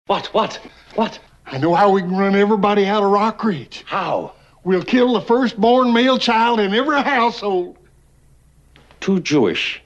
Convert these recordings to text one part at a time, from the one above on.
What? I know how we can run everybody out of Rock Ridge. How? We'll kill the firstborn male child in every household. Too Jewish.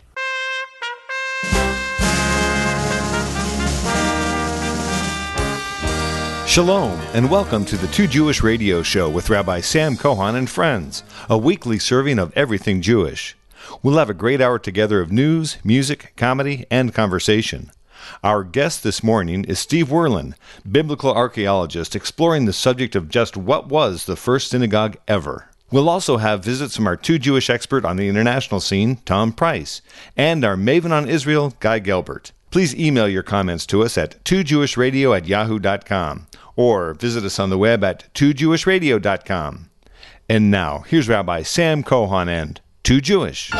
Shalom, and welcome to the Too Jewish Radio Show with Rabbi Sam Cohen and friends, a weekly serving of everything Jewish. We'll have a great hour together of news, music, comedy, and conversation. Our guest this morning is Steve Werlein, biblical archaeologist exploring the subject of just what was the first synagogue ever. We'll also have visits from our Too Jewish expert on the international scene, Tom Price, and our maven on Israel, Guy Gelbert. Please email your comments to us at toojewishradio@yahoo.com or visit us on the web at toojewishradio.com. And now, here's Rabbi Sam Cohen and Too Jewish.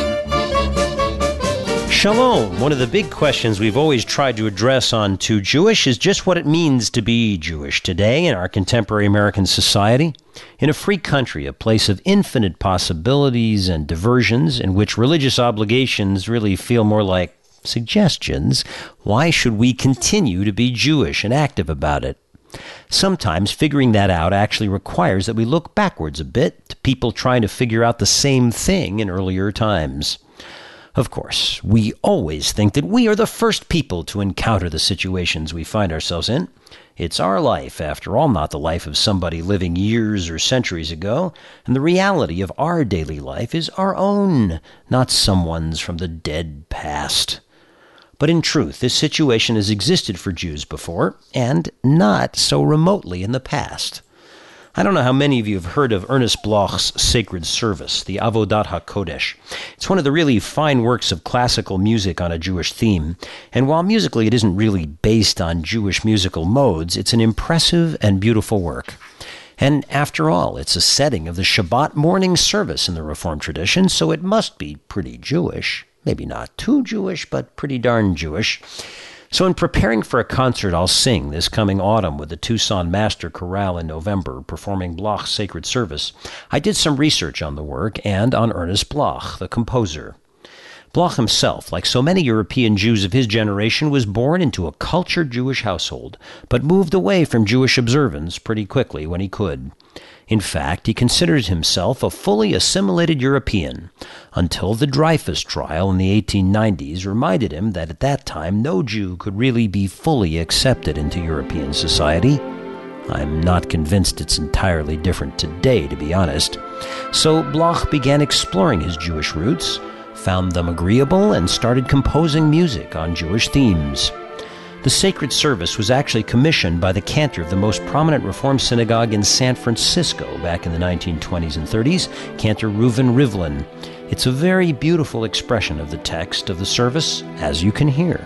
Shalom. One of the big questions we've always tried to address on Too Jewish is just what it means to be Jewish today in our contemporary American society. In a free country, a place of infinite possibilities and diversions in which religious obligations really feel more like suggestions, why should we continue to be Jewish and active about it? Sometimes figuring that out actually requires that we look backwards a bit to people trying to figure out the same thing in earlier times. Of course, we always think that we are the first people to encounter the situations we find ourselves in. It's our life, after all, not the life of somebody living years or centuries ago, and the reality of our daily life is our own, not someone's from the dead past. But in truth, this situation has existed for Jews before, and not so remotely in the past. I don't know how many of you have heard of Ernest Bloch's Sacred Service, the Avodat HaKodesh. It's one of the really fine works of classical music on a Jewish theme, and while musically it isn't really based on Jewish musical modes, it's an impressive and beautiful work. And after all, it's a setting of the Shabbat morning service in the Reform tradition, so it must be pretty Jewish. Maybe not too Jewish, but pretty darn Jewish. So in preparing for a concert I'll sing this coming autumn with the Tucson Master Chorale in November, performing Bloch's Sacred Service, I did some research on the work and on Ernest Bloch, the composer. Bloch himself, like so many European Jews of his generation, was born into a cultured Jewish household, but moved away from Jewish observance pretty quickly when he could. In fact, he considered himself a fully assimilated European, until the Dreyfus trial in the 1890s reminded him that at that time no Jew could really be fully accepted into European society. I'm not convinced it's entirely different today, to be honest. So Bloch began exploring his Jewish roots, found them agreeable, and started composing music on Jewish themes. The Sacred Service was actually commissioned by the cantor of the most prominent Reform synagogue in San Francisco back in the 1920s and 30s, Cantor Reuven Rivlin. It's a very beautiful expression of the text of the service, as you can hear.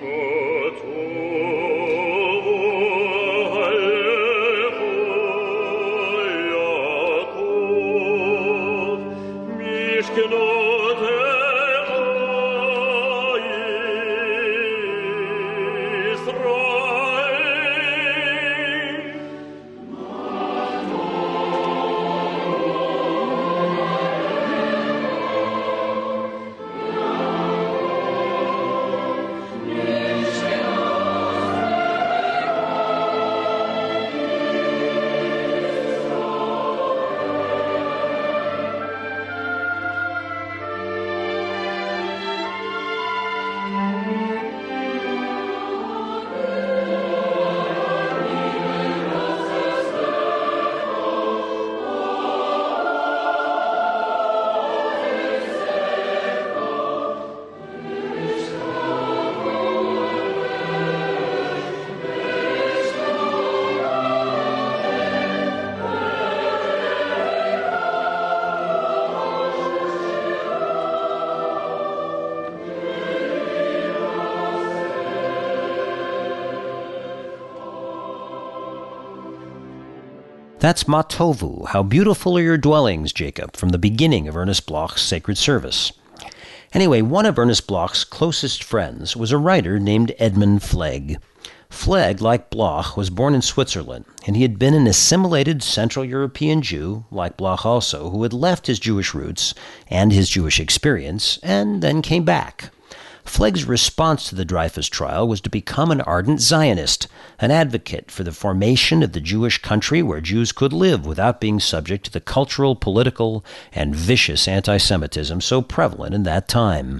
That's Ma Tovu, How Beautiful Are Your Dwellings, Jacob, from the beginning of Ernest Bloch's Sacred Service. Anyway, one of Ernest Bloch's closest friends was a writer named Edmund Flegg. Flegg, like Bloch, was born in Switzerland, and he had been an assimilated Central European Jew, like Bloch also, who had left his Jewish roots and his Jewish experience, and then came back. Flegg's response to the Dreyfus trial was to become an ardent Zionist, an advocate for the formation of the Jewish country where Jews could live without being subject to the cultural, political, and vicious anti-Semitism so prevalent in that time.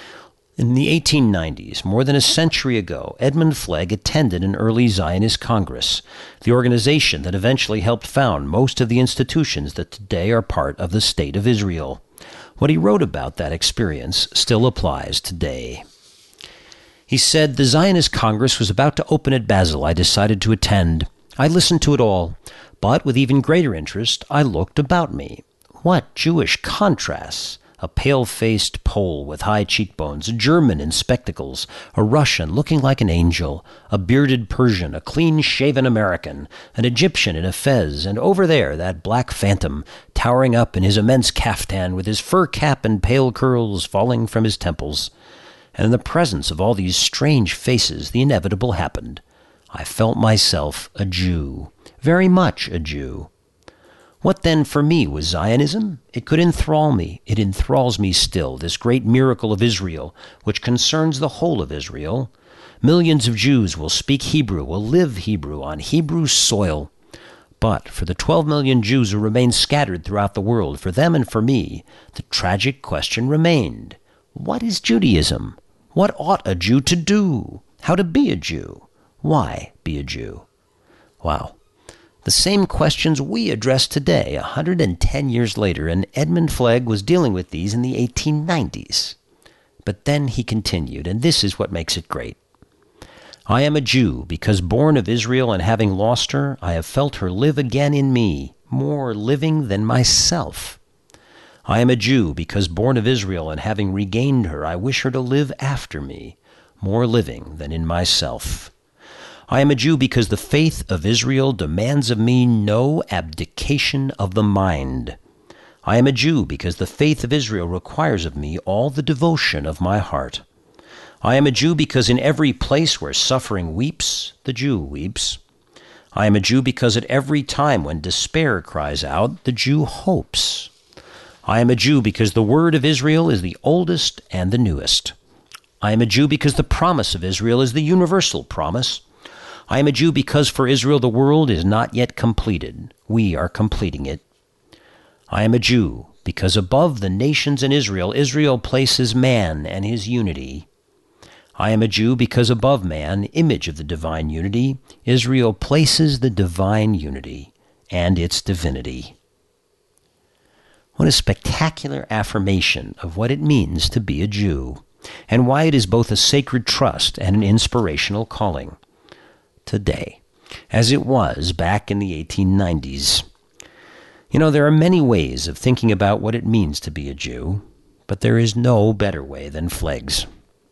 In the 1890s, more than a century ago, Edmund Flegg attended an early Zionist Congress, the organization that eventually helped found most of the institutions that today are part of the State of Israel. What he wrote about that experience still applies today. He said, "The Zionist Congress was about to open at Basel. I decided to attend. I listened to it all, but with even greater interest, I looked about me. What Jewish contrasts! A pale-faced Pole with high cheekbones, a German in spectacles, a Russian looking like an angel, a bearded Persian, a clean-shaven American, an Egyptian in a fez, and over there that black phantom, towering up in his immense caftan with his fur cap and pale curls falling from his temples. And in the presence of all these strange faces, the inevitable happened. I felt myself a Jew, very much a Jew. What then for me was Zionism? It could enthrall me. It enthralls me still, this great miracle of Israel, which concerns the whole of Israel. Millions of Jews will speak Hebrew, will live Hebrew on Hebrew soil. But for the 12 million Jews who remain scattered throughout the world, for them and for me, the tragic question remained. What is Judaism? What ought a Jew to do? How to be a Jew? Why be a Jew?" Wow. The same questions we address today, 110 years later, and Edmund Flegg was dealing with these in the 1890s. But then he continued, and this is what makes it great. "I am a Jew, because born of Israel and having lost her, I have felt her live again in me, more living than myself. I am a Jew, because born of Israel and having regained her, I wish her to live after me, more living than in myself. I am a Jew because the faith of Israel demands of me no abdication of the mind. I am a Jew because the faith of Israel requires of me all the devotion of my heart. I am a Jew because in every place where suffering weeps, the Jew weeps. I am a Jew because at every time when despair cries out, the Jew hopes. I am a Jew because the word of Israel is the oldest and the newest. I am a Jew because the promise of Israel is the universal promise. I am a Jew because for Israel the world is not yet completed. We are completing it. I am a Jew because above the nations in Israel, Israel places man and his unity. I am a Jew because above man, image of the divine unity, Israel places the divine unity and its divinity." What a spectacular affirmation of what it means to be a Jew, and why it is both a sacred trust and an inspirational calling. Today, as it was back in the 1890s. You know, there are many ways of thinking about what it means to be a Jew, but there is no better way than Flegg's.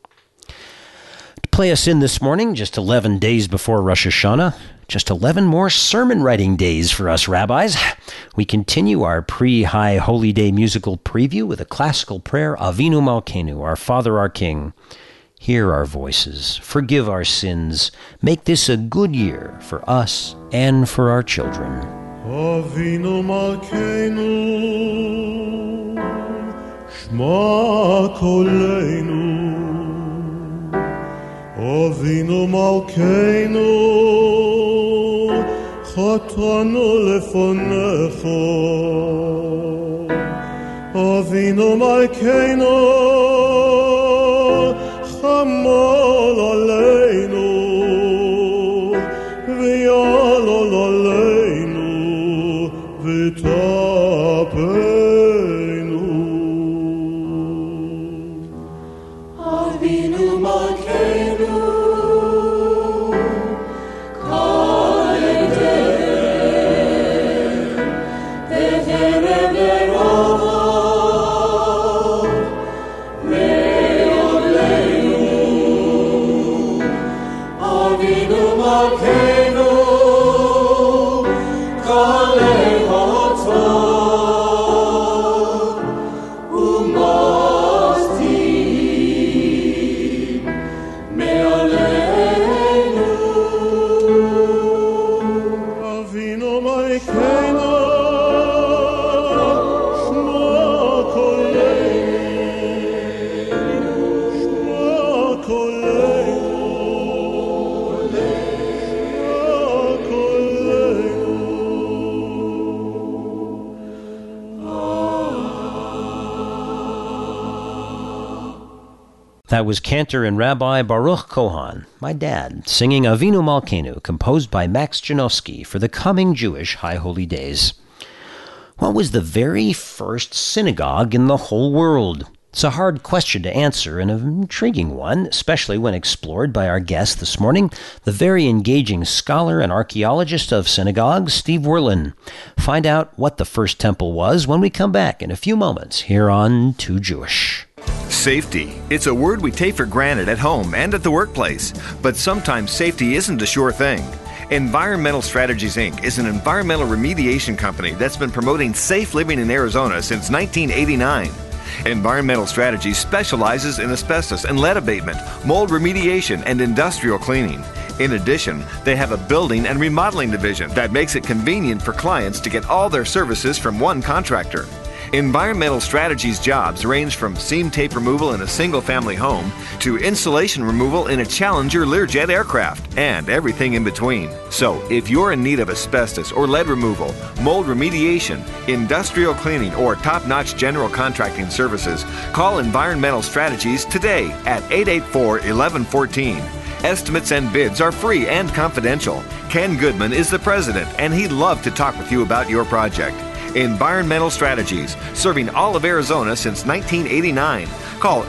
To play us in this morning, just 11 days before Rosh Hashanah, just 11 more sermon writing days for us rabbis, we continue our pre-High Holy Day musical preview with a classical prayer, Avinu Malkeinu, our Father, our King. Hear our voices, forgive our sins, make this a good year for us and for our children. Avinu Malkeinu, Shma Koleinu. Avinu Malkeinu, Chatanu Lefonecho. Avinu Malkeinu, Amol aleinu, v'yalol aleinu, v'tapeinu. Avinu Malkeinu, kol edeh, v'terem v'rov, That was cantor and Rabbi Baruch Kohan, my dad, singing Avinu Malkeinu, composed by Max Janowski for the coming Jewish High Holy Days. What was the very first synagogue in the whole world? It's a hard question to answer and an intriguing one, especially when explored by our guest this morning, the very engaging scholar and archaeologist of synagogues, Steve Werlen. Find out what the first temple was when we come back in a few moments here on Too Jewish. Safety. It's a word we take for granted at home and at the workplace, but sometimes safety isn't a sure thing. Environmental Strategies, Inc. is an environmental remediation company that's been promoting safe living in Arizona since 1989. Environmental Strategies specializes in asbestos and lead abatement, mold remediation, and industrial cleaning. In addition, they have a building and remodeling division that makes it convenient for clients to get all their services from one contractor. Environmental Strategies jobs range from seam tape removal in a single-family home to insulation removal in a Challenger Learjet aircraft, and everything in between. So, if you're in need of asbestos or lead removal, mold remediation, industrial cleaning, or top-notch general contracting services, call Environmental Strategies today at 884-1114. Estimates and bids are free and confidential. Ken Goodman is the president, and he'd love to talk with you about your project. Environmental Strategies, serving all of Arizona since 1989. Call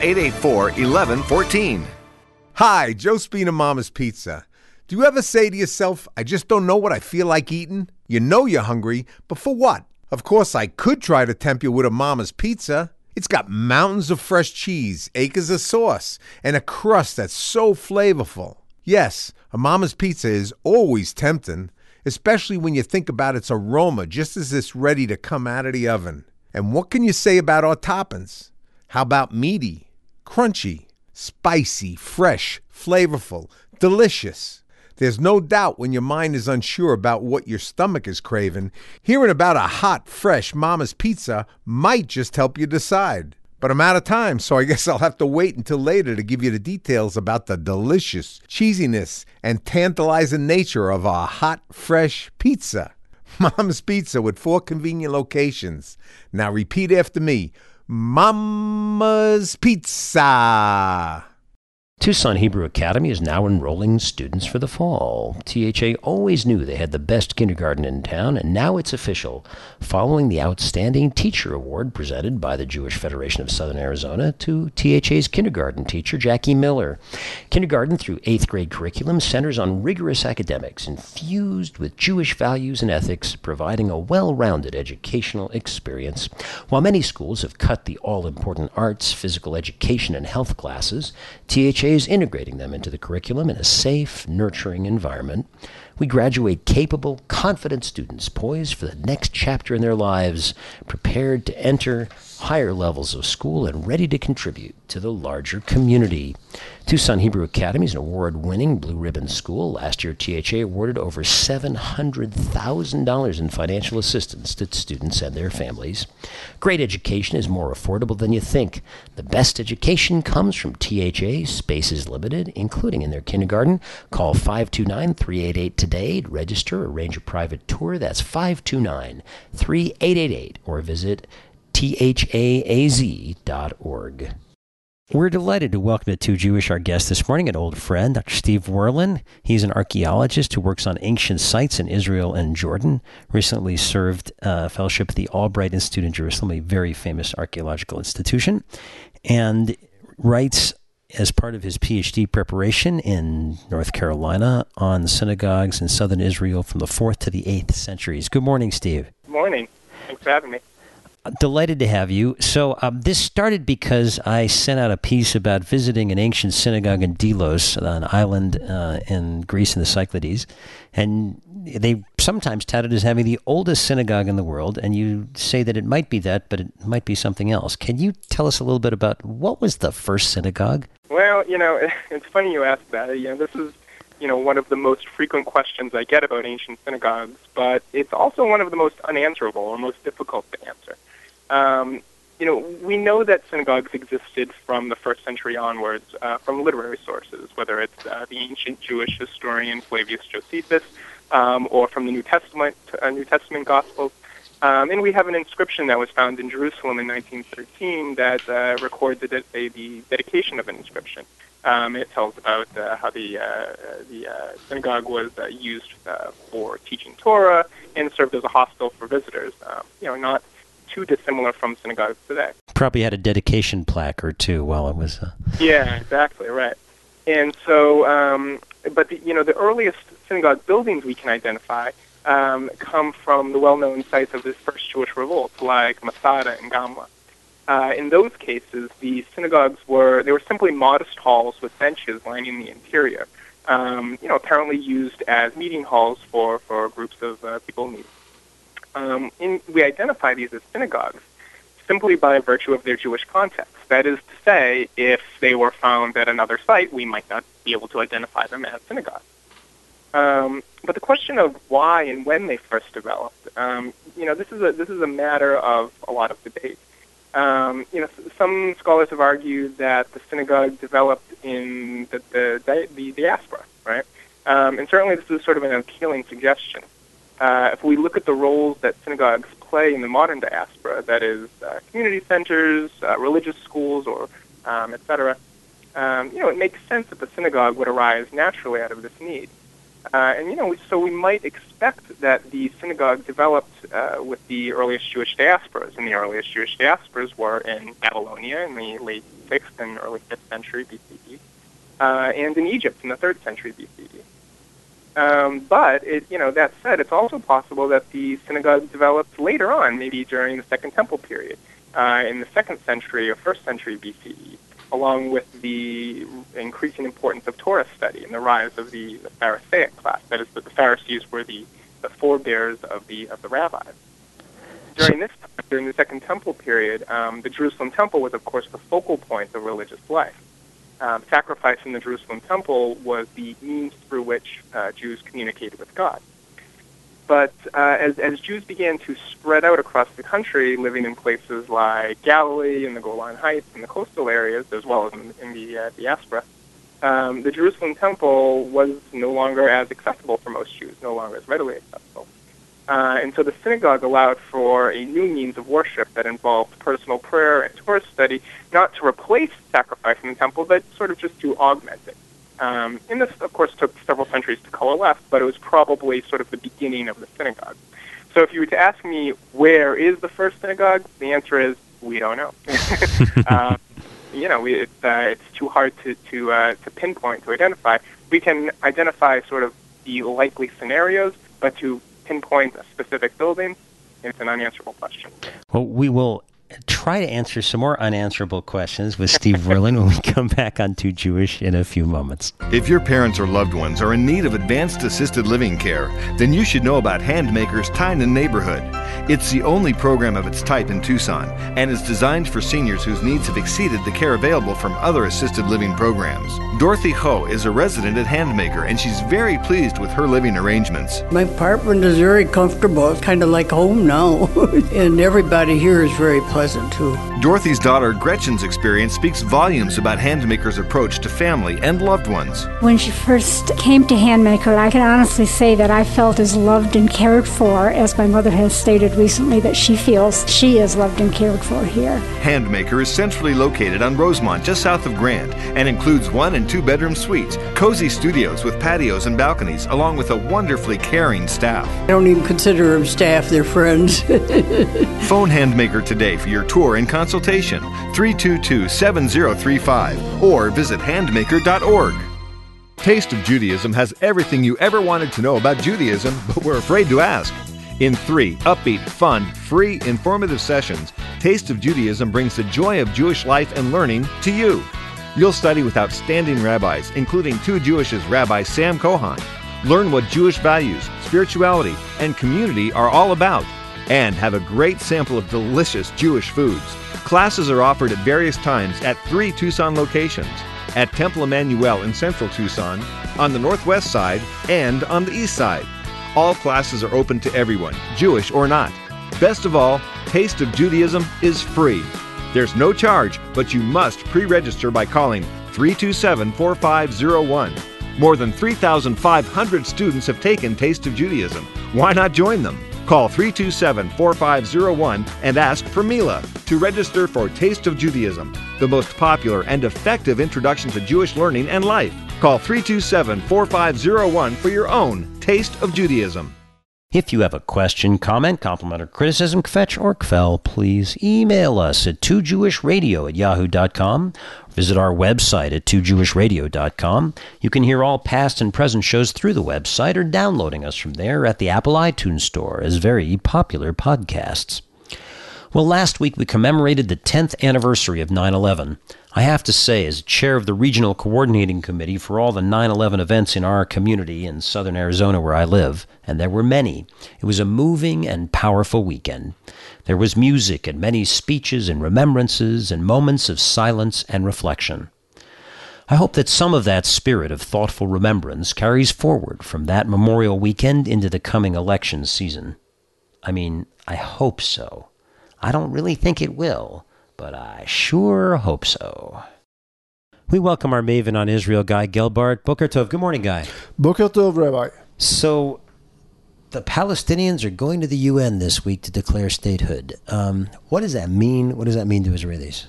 884-1114. Hi, Joe Spina, Mama's Pizza. Do you ever say to yourself, I just don't know what I feel like eating? You know you're hungry, but for what? Of course, I could try to tempt you with a Mama's Pizza. It's got mountains of fresh cheese, acres of sauce, and a crust that's so flavorful. Yes, a Mama's Pizza is always tempting, especially when you think about its aroma just as it's ready to come out of the oven. And what can you say about our toppings? How about meaty, crunchy, spicy, fresh, flavorful, delicious? There's no doubt when your mind is unsure about what your stomach is craving, hearing about a hot, fresh Mama's Pizza might just help you decide. But I'm out of time, so I guess I'll have to wait until later to give you the details about the delicious cheesiness and tantalizing nature of our hot, fresh pizza. Mama's Pizza with 4 convenient locations. Now repeat after me. Mama's Pizza. Tucson Hebrew Academy is now enrolling students for the fall. THA always knew they had the best kindergarten in town, and now it's official. Following the Outstanding Teacher Award presented by the Jewish Federation of Southern Arizona to THA's kindergarten teacher, Jackie Miller. Kindergarten through 8th grade curriculum centers on rigorous academics infused with Jewish values and ethics, providing a well-rounded educational experience. While many schools have cut the all-important arts, physical education, and health classes, THA is integrating them into the curriculum in a safe, nurturing environment. We graduate capable, confident students poised for the next chapter in their lives, prepared to enter higher levels of school and ready to contribute to the larger community. Tucson Hebrew Academy is an award-winning Blue Ribbon school. Last year, THA awarded over $700,000 in financial assistance to students and their families. Great education is more affordable than you think. The best education comes from THA. Space is limited, including in their kindergarten. Call 529-388 today to register or arrange a private tour. That's 529-3888 or visit THAAZ.org. We're delighted to welcome to Too Jewish our guest this morning, an old friend, Dr. Steve Werlen. He's an archaeologist who works on ancient sites in Israel and Jordan. Recently served fellowship at the Albright Institute in Jerusalem, a very famous archaeological institution, and writes as part of his PhD preparation in North Carolina on synagogues in southern Israel from the 4th to the 8th centuries. Good morning, Steve. Good morning. Thanks for having me. Delighted to have you. So this started because I sent out a piece about visiting an ancient synagogue in Delos, an island in Greece in the Cyclades, and they sometimes touted as having the oldest synagogue in the world, and you say that it might be that, but it might be something else. Can you tell us a little bit about what was the first synagogue? Well, it's funny you ask that. This is, one of the most frequent questions I get about ancient synagogues, but it's also one of the most unanswerable or most difficult to answer. We know that synagogues existed from the 1st century onwards from literary sources, whether it's the ancient Jewish historian Flavius Josephus or from the New Testament Gospels. And we have an inscription that was found in Jerusalem in 1913 that records the dedication of an inscription. It tells about how the synagogue was used for teaching Torah and served as a hostel for visitors. Not too dissimilar from synagogues today. Probably had a dedication plaque or two while it was... Yeah, exactly, right. And so, but the earliest synagogue buildings we can identify come from the well-known sites of the first Jewish revolts, like Masada and Gamla. In those cases, the synagogues were simply modest halls with benches lining the interior, apparently used as meeting halls for groups of people in need. We identify these as synagogues simply by virtue of their Jewish context. That is to say, if they were found at another site, we might not be able to identify them as synagogues. But the question of why and when they first developed, this is a matter of a lot of debate. Some scholars have argued that the synagogue developed in the diaspora, right? And certainly this is sort of an appealing suggestion. If we look at the roles that synagogues play in the modern diaspora, that is community centers, religious schools, or etc., it makes sense that the synagogue would arise naturally out of this need. So we might expect that the synagogue developed with the earliest Jewish diasporas, and the earliest Jewish diasporas were in Babylonia in the late 6th and early 5th century BCE, and in Egypt in the 3rd century BCE. But that said, it's also possible that the synagogue developed later on, maybe during the Second Temple period, in the 2nd century or 1st century BCE, along with the increasing importance of Torah study and the rise of the Pharisaic class. That is, that the Pharisees were the forebears of the rabbis. During the Second Temple period, the Jerusalem Temple was, of course, the focal point of religious life. Sacrifice in the Jerusalem Temple was the means through which Jews communicated with God. But as Jews began to spread out across the country, living in places like Galilee and the Golan Heights and the coastal areas, as well as in the diaspora, the Jerusalem Temple was no longer as accessible for most Jews, no longer as readily accessible. And so the synagogue allowed for a new means of worship that involved personal prayer and Torah study, not to replace sacrifice in the temple, but sort of just to augment it. And this, of course, took several centuries to coalesce, but it was probably sort of the beginning of the synagogue. So if you were to ask me, where is the first synagogue, the answer is, we don't know. It's too hard to pinpoint, to identify. We can identify sort of the likely scenarios, but to pinpoint a specific building, it's an unanswerable question. Well, we will try to answer some more unanswerable questions with Steve Verlin when we come back on Too Jewish in a few moments. If your parents or loved ones are in need of advanced assisted living care, then you should know about Handmaker's Tynan Neighborhood. It's the only program of its type in Tucson and is designed for seniors whose needs have exceeded the care available from other assisted living programs. Dorothy Ho is a resident at Handmaker, and she's very pleased with her living arrangements. My apartment is very comfortable. It's kind of like home now. And everybody here is very pleasant, too. Dorothy's daughter Gretchen's experience speaks volumes about Handmaker's approach to family and loved ones. When she first came to Handmaker, I can honestly say that I felt as loved and cared for as my mother has stated recently that she feels she is loved and cared for here. Handmaker is centrally located on Rosemont, just south of Grant, and includes 1- and 2-bedroom suites, cozy studios with patios and balconies, along with a wonderfully caring staff. I don't even consider them staff, they're friends. Phone Handmaker today for your tour and consultation, 322-7035, or visit handmaker.org. Taste of Judaism has everything you ever wanted to know about Judaism, but were afraid to ask. In 3 upbeat, fun, free, informative sessions, Taste of Judaism brings the joy of Jewish life and learning to you. You'll study with outstanding rabbis, including Too Jewish's Rabbi Sam Kohan. Learn what Jewish values, spirituality, and community are all about, and have a great sample of delicious Jewish foods. Classes are offered at various times at 3 Tucson locations, at Temple Emmanuel in central Tucson, on the northwest side, and on the east side. All classes are open to everyone, Jewish or not. Best of all, Taste of Judaism is free. There's no charge, but you must pre-register by calling 327-4501. More than 3,500 students have taken Taste of Judaism. Why not join them? Call 327-4501 and ask for Mila to register for Taste of Judaism, the most popular and effective introduction to Jewish learning and life. Call 327-4501 for your own Taste of Judaism. If you have a question, comment, compliment, or criticism, kvetch or kvel, please email us at 2jewishradio@yahoo.com. Visit our website at 2jewishradio.com. You can hear all past and present shows through the website or downloading us from there at the Apple iTunes Store as very popular podcasts. Well, last week we commemorated the 10th anniversary of 9/11. I have to say, as chair of the Regional Coordinating Committee for all the 9/11 events in our community in southern Arizona where I live, and there were many, it was a moving and powerful weekend. There was music and many speeches and remembrances and moments of silence and reflection. I hope that some of that spirit of thoughtful remembrance carries forward from that Memorial Weekend into the coming election season. I mean, I hope so. I don't really think it will, but I sure hope so. We welcome our maven on Israel, Guy Gelbart. Boker Tov. Good morning, Guy. Boker Tov, Rabbi. So, the Palestinians are going to the UN this week to declare statehood. What does that mean? What does that mean to Israelis?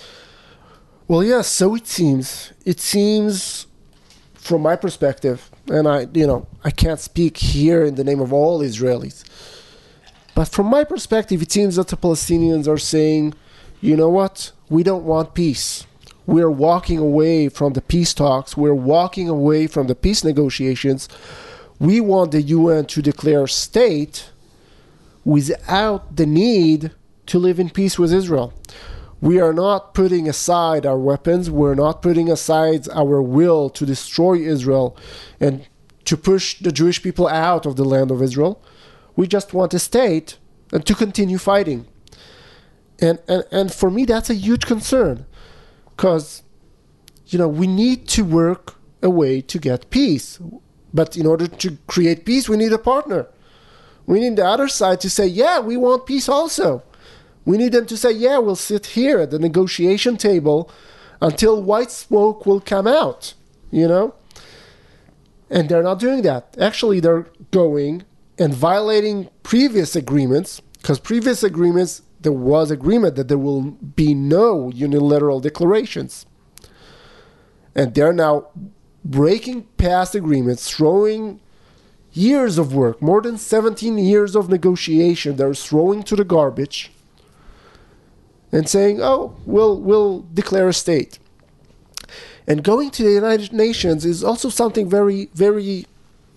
Well, yes, so it seems. It seems, from my perspective, and I can't speak here in the name of all Israelis, but from my perspective, it seems that the Palestinians are saying, you know what? We don't want peace. We're walking away from the peace talks. We're walking away from the peace negotiations. We want the UN to declare state without the need to live in peace with Israel. We are not putting aside our weapons. We're not putting aside our will to destroy Israel and to push the Jewish people out of the land of Israel. We just want a state and to continue fighting. And for me, that's a huge concern. Because, we need to work a way to get peace. But in order to create peace, we need a partner. We need the other side to say, yeah, we want peace also. We need them to say, yeah, we'll sit here at the negotiation table until white smoke will come out, And they're not doing that. Actually, they're going and violating previous agreements, because previous agreements, there was agreement that there will be no unilateral declarations. And they're now breaking past agreements, throwing years of work, more than 17 years of negotiation, they're throwing to the garbage and saying, oh, we'll declare a state. And going to the United Nations is also something very, very,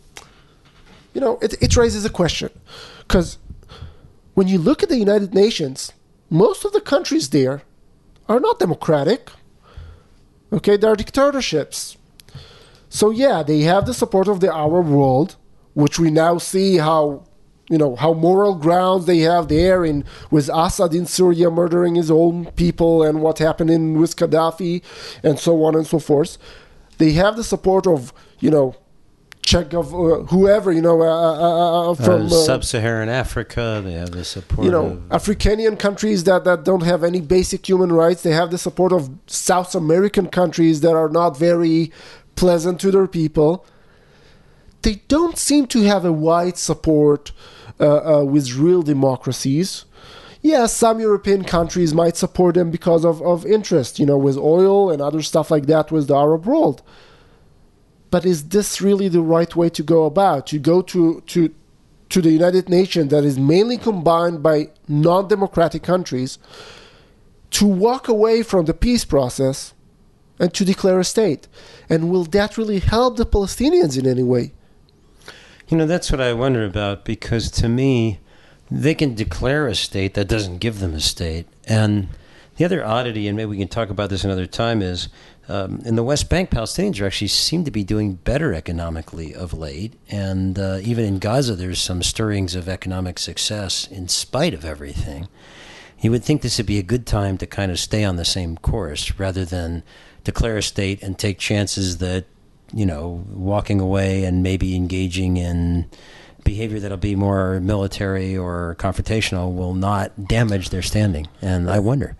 it raises a question. Because when you look at the United Nations, most of the countries there are not democratic. Okay, they are dictatorships. So yeah, they have the support of the Arab world, which we now see how moral grounds they have there with Assad in Syria murdering his own people and what happened with Gaddafi and so on and so forth. They have the support of, Czech of whoever, from Sub-Saharan Africa. They have the support of Africanian countries that don't have any basic human rights. They have the support of South American countries that are not very pleasant to their people. They don't seem to have a wide support with real democracies. Yes, some European countries might support them because of interest, with oil and other stuff like that with the Arab world. But is this really the right way to go about? To go to the United Nations that is mainly combined by non-democratic countries, to walk away from the peace process and to declare a state? And will that really help the Palestinians in any way? That's what I wonder about, because to me, they can declare a state that doesn't give them a state. And the other oddity, and maybe we can talk about this another time, is in the West Bank, Palestinians actually seem to be doing better economically of late. And even in Gaza, there's some stirrings of economic success in spite of everything. You would think this would be a good time to kind of stay on the same course rather than declare a state and take chances that, walking away and maybe engaging in behavior that'll be more military or confrontational will not damage their standing. And I wonder.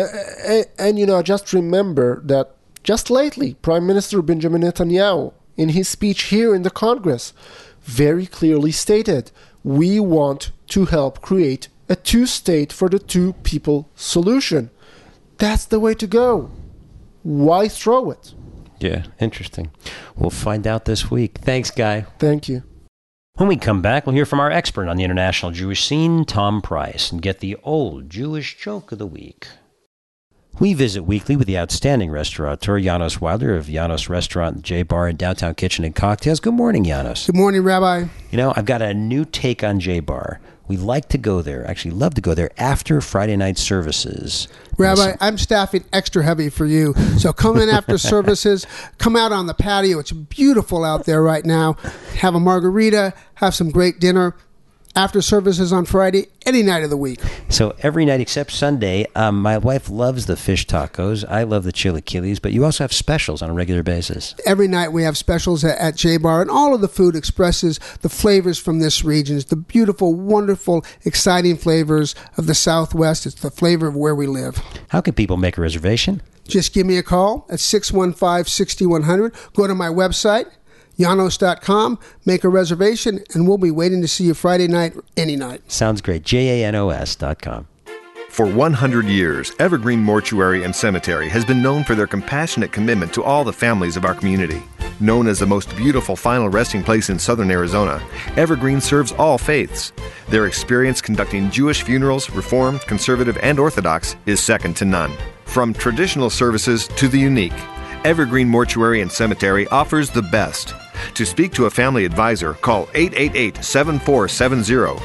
And just remember that just lately, Prime Minister Benjamin Netanyahu, in his speech here in the Congress, very clearly stated. We want to help create a two-state for the two-people solution. That's the way to go. Why throw it? Yeah, interesting. We'll find out this week. Thanks, Guy. Thank you. When we come back, we'll hear from our expert on the international Jewish scene, Tom Price, and get the old Jewish joke of the week. We visit weekly with the outstanding restaurateur, Janos Wilder of Janos Restaurant and J Bar and Downtown Kitchen and Cocktails. Good morning, Janos. Good morning, Rabbi. You know, I've got a new take on J Bar. We like to go there, actually love to go there after Friday night services. Rabbi, I'm staffing extra heavy for you. So come in after services, come out on the patio. It's beautiful out there right now. Have a margarita, have some great dinner. After services on Friday, any night of the week. So every night except Sunday. My wife loves the fish tacos. I love the chilaquiles, but you also have specials on a regular basis. Every night we have specials at J Bar, and all of the food expresses the flavors from this region. It's the beautiful, wonderful, exciting flavors of the Southwest. It's the flavor of where we live. How can people make a reservation? Just give me a call at 615-6100. Go to my website, Janos.com, make a reservation, and we'll be waiting to see you Friday night, any night. Sounds great. JANOS.com. For 100 years, Evergreen Mortuary and Cemetery has been known for their compassionate commitment to all the families of our community. Known as the most beautiful final resting place in southern Arizona, Evergreen serves all faiths. Their experience conducting Jewish funerals, Reformed, Conservative, and Orthodox is second to none. From traditional services to the unique, Evergreen Mortuary and Cemetery offers the best. To speak to a family advisor, call 888-7470,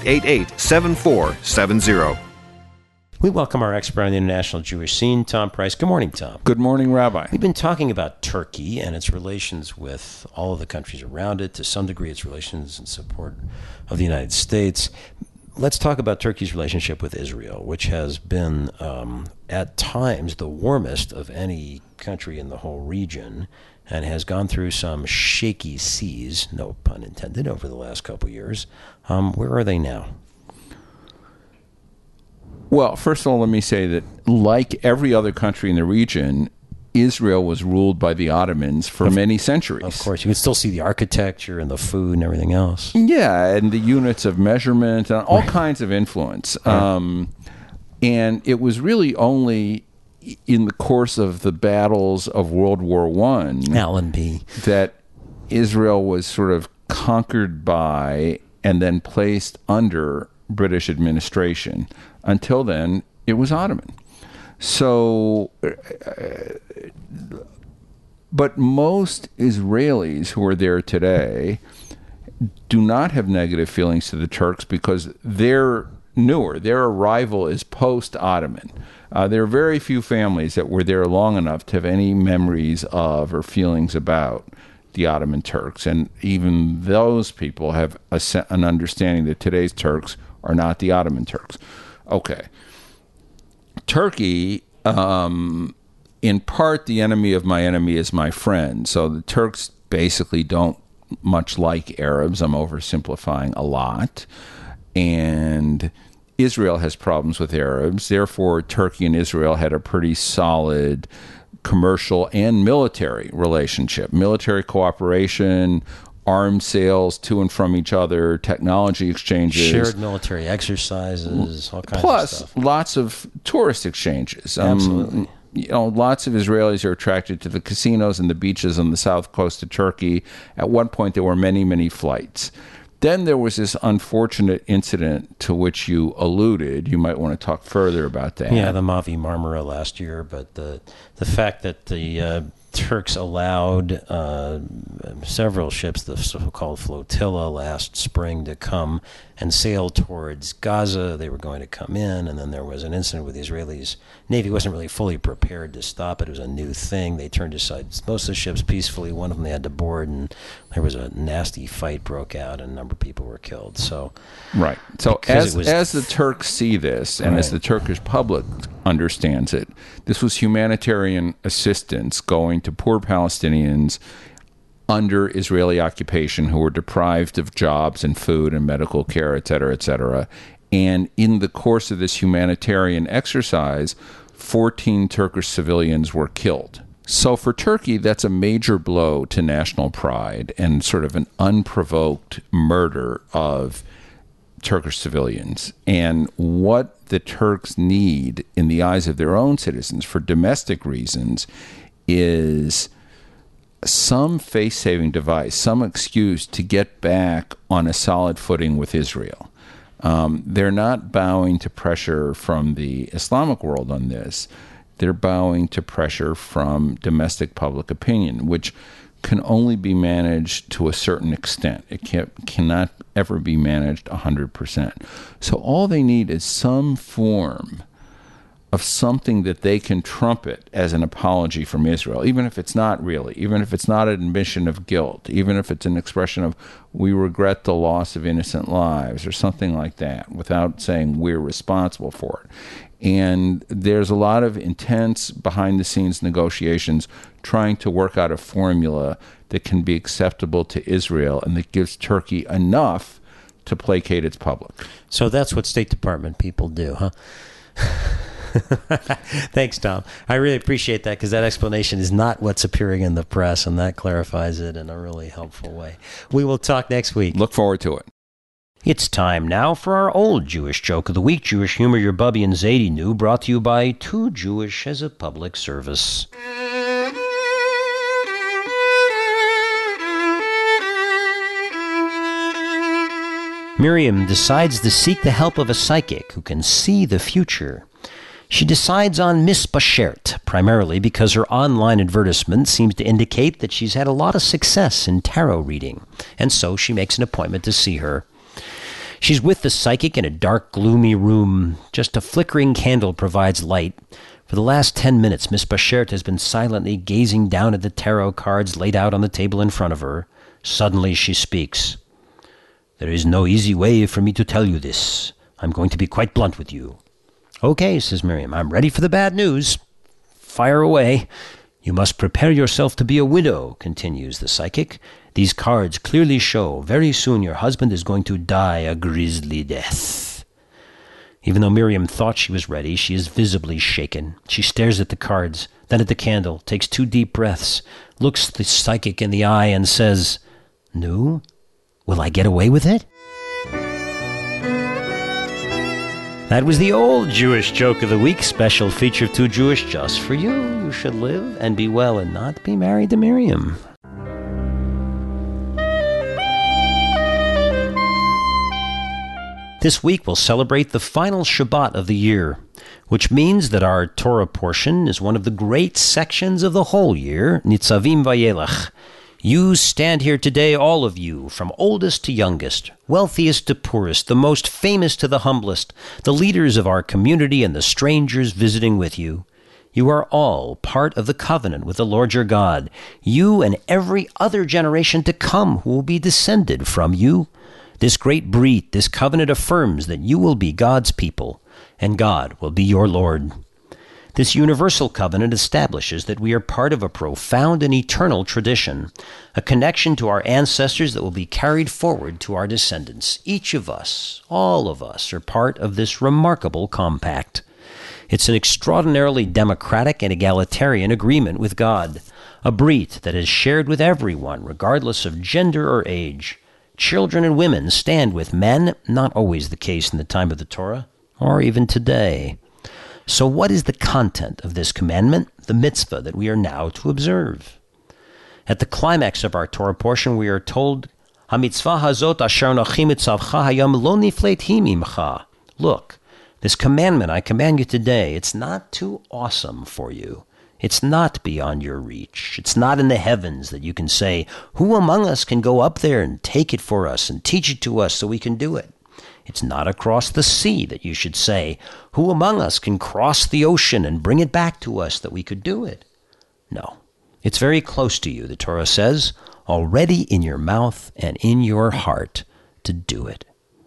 888-7470. We welcome our expert on the international Jewish scene, Tom Price. Good morning, Tom. Good morning, Rabbi. We've been talking about Turkey and its relations with all of the countries around it, to some degree its relations and support of the United States. Let's talk about Turkey's relationship with Israel, which has been, at times, the warmest of any country in the whole region, and has gone through some shaky seas, no pun intended, over the last couple of years. Where are they now? Well, first of all, let me say that, like every other country in the region, Israel was ruled by the Ottomans for many centuries. Of course, you can still see the architecture and the food and everything else. Yeah, and the units of measurement and all kinds of influence. And it was really only in the course of the battles of World War I Allenby, that Israel was sort of conquered by and then placed under British administration. Until then, it was Ottoman. So, but most Israelis who are there today do not have negative feelings to the Turks because they're newer. Their arrival is post-Ottoman. There are very few families that were there long enough to have any memories of or feelings about the Ottoman Turks. And even those people have an understanding that today's Turks are not the Ottoman Turks. Okay. Turkey, in part, the enemy of my enemy is my friend. So the Turks basically don't much like Arabs. I'm oversimplifying a lot. And Israel has problems with Arabs. Therefore, Turkey and Israel had a pretty solid commercial and military relationship. Military cooperation, arms sales to and from each other, technology exchanges. Shared military exercises, all kinds plus, of stuff. Plus, lots of tourist exchanges. Absolutely. Lots of Israelis are attracted to the casinos and the beaches on the south coast of Turkey. At one point, there were many, many flights. Then there was this unfortunate incident to which you alluded. You might want to talk further about that. Yeah, the Mavi Marmara last year, but the fact that the Turks allowed several ships, the so-called flotilla, last spring to come and sail towards Gaza. They were going to come in, and then there was an incident with the Israelis. Navy wasn't really fully prepared to stop it. It was a new thing. They turned aside most of the ships peacefully. One of them they had to board, and there was a nasty fight broke out, and a number of people were killed. So, right. So as the Turks see this, and as the Turkish public understands it, this was humanitarian assistance going to poor Palestinians under Israeli occupation who were deprived of jobs and food and medical care, et cetera, et cetera. And in the course of this humanitarian exercise, 14 Turkish civilians were killed. So for Turkey, that's a major blow to national pride and sort of an unprovoked murder of Turkish civilians. And what the Turks need in the eyes of their own citizens for domestic reasons is some face-saving device, some excuse to get back on a solid footing with Israel. They're not bowing to pressure from the Islamic world on this. They're bowing to pressure from domestic public opinion, which can only be managed to a certain extent. It cannot ever be managed 100%. So all they need is some form of something that they can trumpet as an apology from Israel, even if it's not really, even if it's not an admission of guilt, even if it's an expression of we regret the loss of innocent lives or something like that, without saying we're responsible for it. And there's a lot of intense behind-the-scenes negotiations trying to work out a formula that can be acceptable to Israel and that gives Turkey enough to placate its public. So that's what State Department people do, huh? Thanks, Tom. I really appreciate that because that explanation is not what's appearing in the press, and that clarifies it in a really helpful way. We will talk next week. Look forward to it. It's time now for our old Jewish joke of the week. Jewish humor your Bubby and Zadie knew, brought to you by Too Jewish as a Public Service. Miriam decides to seek the help of a psychic who can see the future. She decides on Miss Bashert, primarily because her online advertisement seems to indicate that she's had a lot of success in tarot reading, and so she makes an appointment to see her. She's with the psychic in a dark, gloomy room. Just a flickering candle provides light. For the last 10 minutes, Miss Bashert has been silently gazing down at the tarot cards laid out on the table in front of her. Suddenly she speaks. "There is no easy way for me to tell you this. I'm going to be quite blunt with you." "Okay," says Miriam, "I'm ready for the bad news." "Fire away." "You must prepare yourself to be a widow," continues the psychic. "These cards clearly show very soon your husband is going to die a grisly death." Even though Miriam thought she was ready, she is visibly shaken. She stares at the cards, then at the candle, takes 2 deep breaths, looks the psychic in the eye and says, "No? Will I get away with it?" That was the old Jewish joke of the week, special feature of Too Jewish just for you. You should live and be well and not be married to Miriam. This week we'll celebrate the final Shabbat of the year, which means that our Torah portion is one of the great sections of the whole year, Nitzavim Vayelach. You stand here today, all of you, from oldest to youngest, wealthiest to poorest, the most famous to the humblest, the leaders of our community and the strangers visiting with you. You are all part of the covenant with the Lord your God, you and every other generation to come who will be descended from you. This great brit, this covenant affirms that you will be God's people, and God will be your Lord. This universal covenant establishes that we are part of a profound and eternal tradition, a connection to our ancestors that will be carried forward to our descendants. Each of us, all of us, are part of this remarkable compact. It's an extraordinarily democratic and egalitarian agreement with God, a brit that is shared with everyone, regardless of gender or age. Children and women stand with men, not always the case in the time of the Torah, or even today. So what is the content of this commandment, the mitzvah that we are now to observe? At the climax of our Torah portion, we are told, "HaMitzvah hazot asher anochi mitzavcha hayam lo niflet hi mimcha." Look, this commandment I command you today, it's not too awesome for you. It's not beyond your reach. It's not in the heavens that you can say, "Who among us can go up there and take it for us and teach it to us so we can do it?" It's not across the sea that you should say, "Who among us can cross the ocean and bring it back to us that we could do it?" No, it's very close to you, the Torah says, already in your mouth and in your heart to do it.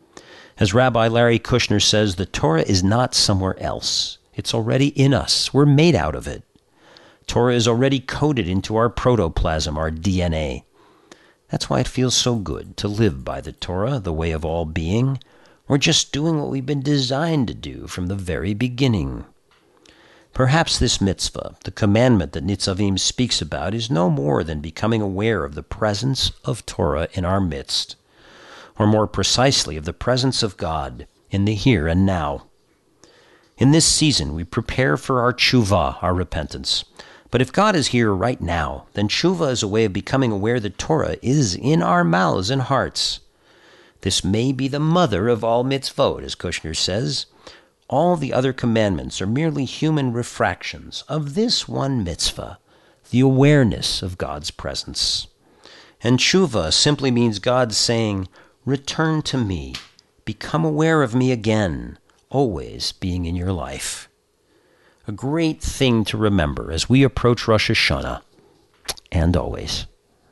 As Rabbi Larry Kushner says, the Torah is not somewhere else. It's already in us. We're made out of it. Torah is already coded into our protoplasm, our DNA. That's why it feels so good to live by the Torah, the way of all being. We're just doing what we've been designed to do from the very beginning. Perhaps this mitzvah, the commandment that Nitzavim speaks about, is no more than becoming aware of the presence of Torah in our midst, or more precisely of the presence of God in the here and now. In this season, we prepare for our tshuva, our repentance. But if God is here right now, then tshuva is a way of becoming aware that Torah is in our mouths and hearts. This may be the mother of all mitzvot, as Kushner says. All the other commandments are merely human refractions of this one mitzvah, the awareness of God's presence. And tshuva simply means God saying, return to me, become aware of me again, always being in your life. A great thing to remember as we approach Rosh Hashanah, and always.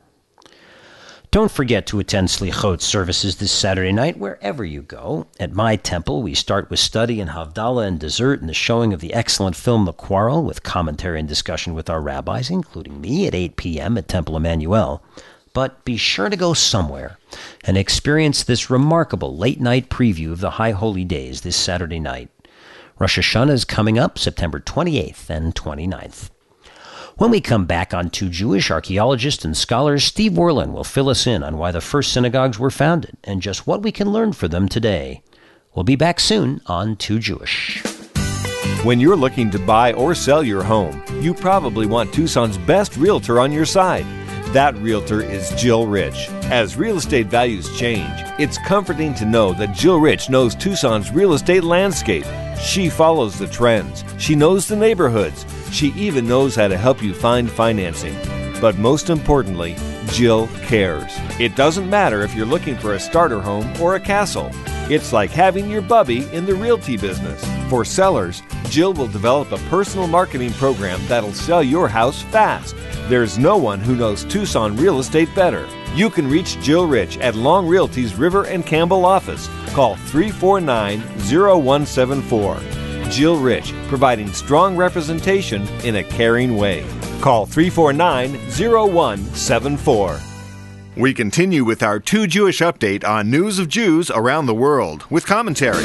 Don't forget to attend Slichot services this Saturday night wherever you go. At my temple, we start with study and Havdalah and dessert and the showing of the excellent film The Quarrel with commentary and discussion with our rabbis, including me, at 8 p.m. at Temple Emmanuel. But be sure to go somewhere and experience this remarkable late-night preview of the High Holy Days this Saturday night. Rosh Hashanah is coming up September 28th and 29th. When we come back on Too Jewish, archaeologist and scholar Steve Werlen will fill us in on why the first synagogues were founded and just what we can learn from them today. We'll be back soon on Too Jewish. When you're looking to buy or sell your home, you probably want Tucson's best realtor on your side. That realtor is Jill Rich. As real estate values change, it's comforting to know that Jill Rich knows Tucson's real estate landscape. She follows the trends. She knows the neighborhoods. She even knows how to help you find financing. But most importantly, Jill cares. It doesn't matter if you're looking for a starter home or a castle. It's like having your bubby in the realty business. For sellers, Jill will develop a personal marketing program that'll sell your house fast. There's no one who knows Tucson real estate better. You can reach Jill Rich at Long Realty's River and Campbell office. Call 349-0174. Jill Rich, providing strong representation in a caring way. Call 349-0174. We continue with our Too Jewish update on news of Jews around the world with commentary.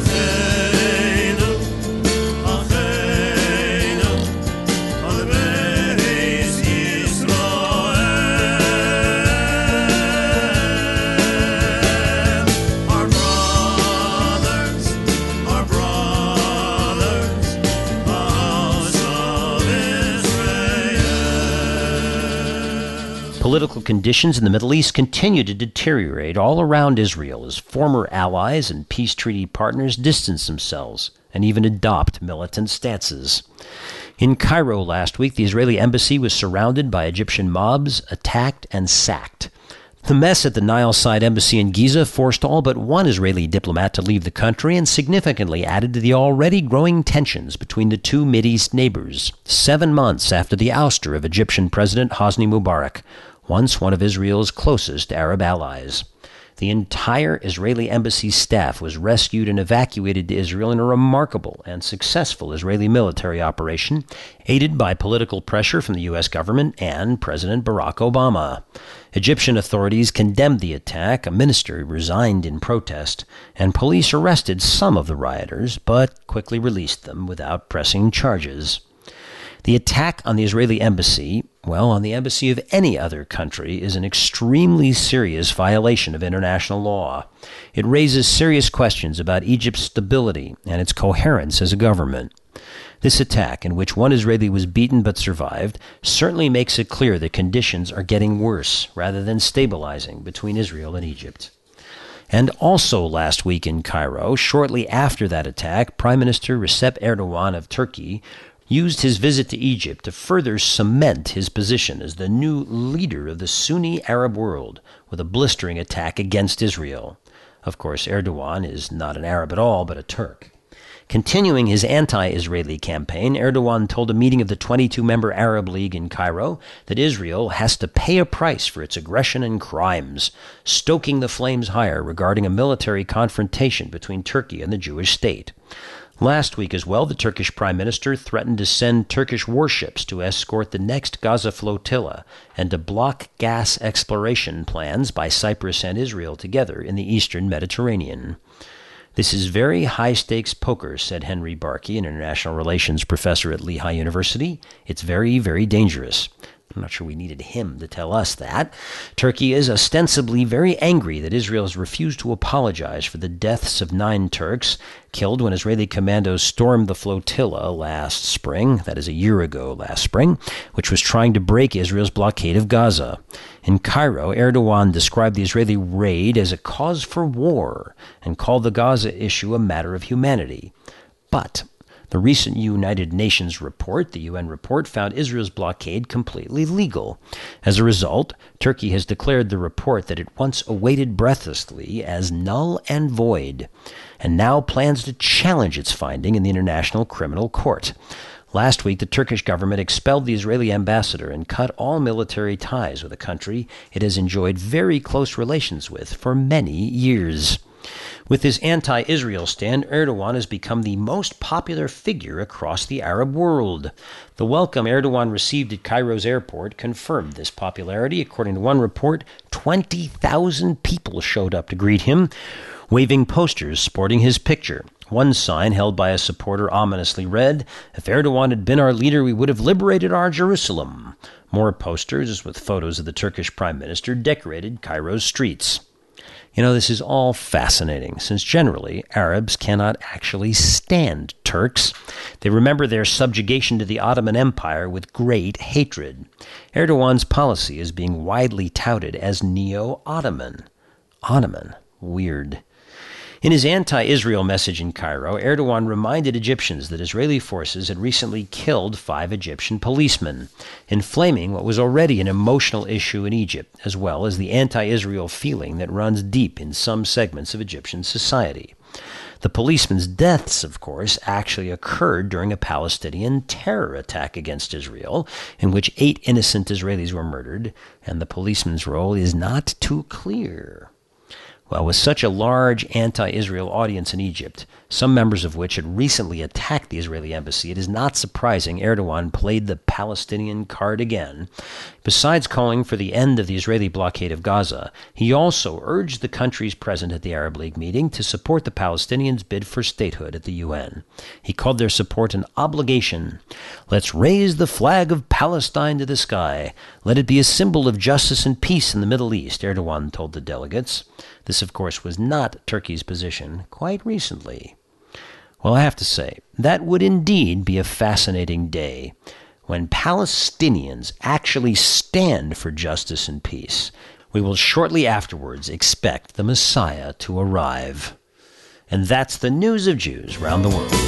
Political conditions in the Middle East continue to deteriorate all around Israel as former allies and peace treaty partners distance themselves and even adopt militant stances. In Cairo last week, the Israeli embassy was surrounded by Egyptian mobs, attacked, and sacked. The mess at the Nile-side embassy in Giza forced all but one Israeli diplomat to leave the country and significantly added to the already growing tensions between the two Mideast neighbors, 7 months after the ouster of Egyptian President Hosni Mubarak, once one of Israel's closest Arab allies. The entire Israeli embassy staff was rescued and evacuated to Israel in a remarkable and successful Israeli military operation, aided by political pressure from the U.S. government and President Barack Obama. Egyptian authorities condemned the attack, a minister resigned in protest, and police arrested some of the rioters, but quickly released them without pressing charges. The attack on the Israeli embassy, well, on the embassy of any other country, is an extremely serious violation of international law. It raises serious questions about Egypt's stability and its coherence as a government. This attack, in which one Israeli was beaten but survived, certainly makes it clear that conditions are getting worse rather than stabilizing between Israel and Egypt. And also last week in Cairo, shortly after that attack, Prime Minister Recep Erdogan of Turkey used his visit to Egypt to further cement his position as the new leader of the Sunni Arab world with a blistering attack against Israel. Of course, Erdogan is not an Arab at all, but a Turk. Continuing his anti-Israeli campaign, Erdogan told a meeting of the 22-member Arab League in Cairo that Israel has to pay a price for its aggression and crimes, stoking the flames higher regarding a military confrontation between Turkey and the Jewish state. Last week as well, the Turkish Prime Minister threatened to send Turkish warships to escort the next Gaza flotilla and to block gas exploration plans by Cyprus and Israel together in the eastern Mediterranean. This is very high-stakes poker, said Henry Barkey, an international relations professor at Lehigh University. It's very, very dangerous. I'm not sure we needed him to tell us that. Turkey is ostensibly very angry that Israel has refused to apologize for the deaths of 9 Turks killed when Israeli commandos stormed the flotilla last spring, that is a year ago last spring, which was trying to break Israel's blockade of Gaza. In Cairo, Erdogan described the Israeli raid as a cause for war and called the Gaza issue a matter of humanity. But the recent United Nations report, the UN report, found Israel's blockade completely legal. As a result, Turkey has declared the report that it once awaited breathlessly as null and void, and now plans to challenge its finding in the International Criminal Court. Last week, the Turkish government expelled the Israeli ambassador and cut all military ties with a country it has enjoyed very close relations with for many years. With his anti-Israel stand, Erdogan has become the most popular figure across the Arab world. The welcome Erdogan received at Cairo's airport confirmed this popularity. According to one report, 20,000 people showed up to greet him, waving posters sporting his picture. One sign held by a supporter ominously read, "If Erdogan had been our leader, we would have liberated our Jerusalem." More posters with photos of the Turkish prime minister decorated Cairo's streets. You know, this is all fascinating, since generally Arabs cannot actually stand Turks. They remember their subjugation to the Ottoman Empire with great hatred. Erdogan's policy is being widely touted as neo-Ottoman. Ottoman. Weird. In his anti-Israel message in Cairo, Erdogan reminded Egyptians that Israeli forces had recently killed 5 Egyptian policemen, inflaming what was already an emotional issue in Egypt, as well as the anti-Israel feeling that runs deep in some segments of Egyptian society. The policemen's deaths, of course, actually occurred during a Palestinian terror attack against Israel, in which 8 innocent Israelis were murdered, and the policeman's role is not too clear. Well, with such a large anti-Israel audience in Egypt, some members of which had recently attacked the Israeli embassy, it is not surprising Erdogan played the Palestinian card again. Besides calling for the end of the Israeli blockade of Gaza, he also urged the countries present at the Arab League meeting to support the Palestinians' bid for statehood at the UN. He called their support an obligation. "Let's raise the flag of Palestine to the sky. Let it be a symbol of justice and peace in the Middle East," Erdogan told the delegates. This, of course, was not Turkey's position quite recently. Well, I have to say, that would indeed be a fascinating day when Palestinians actually stand for justice and peace. We will shortly afterwards expect the Messiah to arrive. And that's the news of Jews around the world.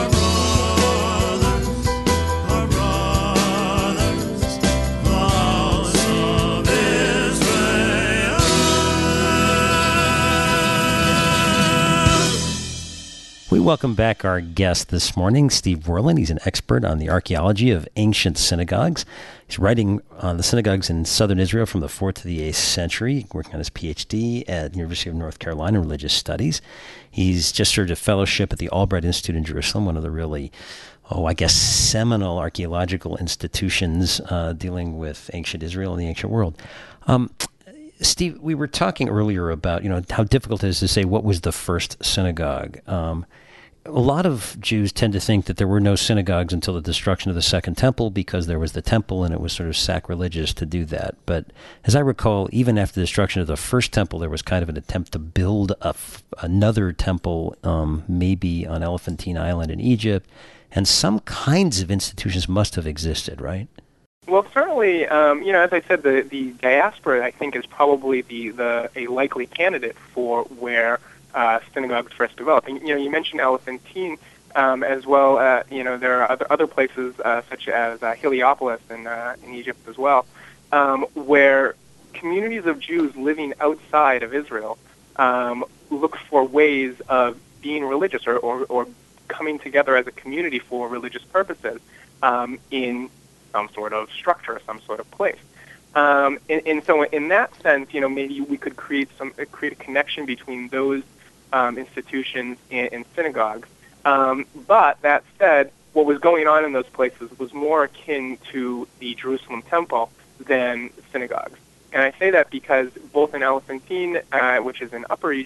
We welcome back our guest this morning, Steve Werlein. He's an expert on the archaeology of ancient synagogues. He's writing on the synagogues in southern Israel from the 4th to the 8th century, working on his PhD at the University of North Carolina in religious studies. He's just served a fellowship at the Albright Institute in Jerusalem, one of the really, seminal archaeological institutions dealing with ancient Israel and the ancient world. Steve, we were talking earlier about, how difficult it is to say what was the first synagogue. A lot of Jews tend to think that there were no synagogues until the destruction of the Second Temple because there was the temple and it was sort of sacrilegious to do that. But as I recall, even after the destruction of the First Temple, there was kind of an attempt to build another temple, maybe on Elephantine Island in Egypt, and some kinds of institutions must have existed, right? Well, certainly, as I said, the diaspora, I think, is probably a likely candidate for where synagogues first developed. And, you mentioned Elephantine as well. There are other places such as Heliopolis in Egypt as well, where communities of Jews living outside of Israel look for ways of being religious or coming together as a community for religious purposes in some sort of structure, some sort of place. And so in that sense, maybe we could create a connection between those institutions and synagogues. But that said, what was going on in those places was more akin to the Jerusalem temple than synagogues. And I say that because both in Elephantine, which is in Upper Egypt,